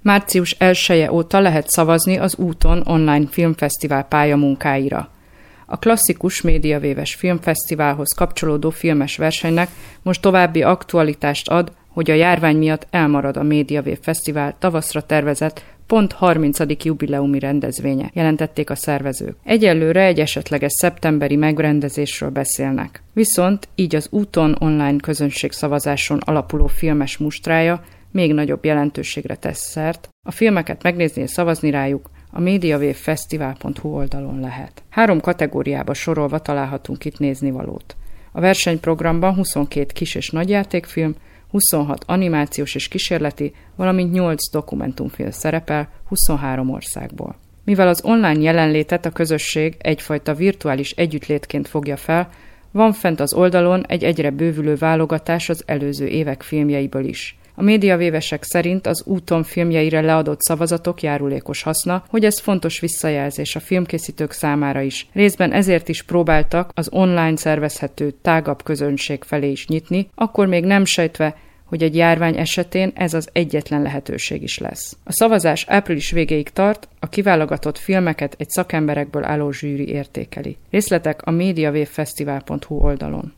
Március 1-e óta lehet szavazni az Úton online filmfesztivál pályamunkáira. A klasszikus médiavéves filmfesztiválhoz kapcsolódó filmes versenynek most további aktualitást ad, hogy a járvány miatt elmarad a Médiavév Fesztivál tavaszra tervezett pont 30. jubileumi rendezvénye, jelentették a szervezők. Egyelőre egy esetleges szeptemberi megrendezésről beszélnek. Viszont így az Úton online közönségszavazáson alapuló filmes mustrája még nagyobb jelentőségre tesz szert. A filmeket megnézni és szavazni rájuk a mediawavefestival.hu oldalon lehet. 3 kategóriába sorolva találhatunk itt néznivalót. A versenyprogramban 22 kis- és nagyjátékfilm, 26 animációs és kísérleti, valamint 8 dokumentumfilm szerepel 23 országból. Mivel az online jelenlétet a közösség egyfajta virtuális együttlétként fogja fel, van fent az oldalon egy egyre bővülő válogatás az előző évek filmjeiből is. A médiavévesek szerint az Úton filmjeire leadott szavazatok járulékos haszna, hogy ez fontos visszajelzés a filmkészítők számára is. Részben ezért is próbáltak az online szervezhető tágabb közönség felé is nyitni, akkor még nem sejtve, hogy egy járvány esetén ez az egyetlen lehetőség is lesz. A szavazás április végéig tart, a kiválogatott filmeket egy szakemberekből álló zsűri értékeli. Részletek a mediawavefestival.hu oldalon.